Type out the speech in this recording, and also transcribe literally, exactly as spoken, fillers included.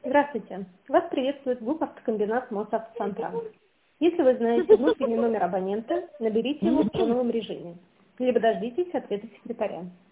Здравствуйте. Вас приветствует ГУП «Автокомбинат Мосавтотранс». Если вы знаете внутренний номер абонента, наберите его в тоновом режиме, либо дождитесь ответа секретаря.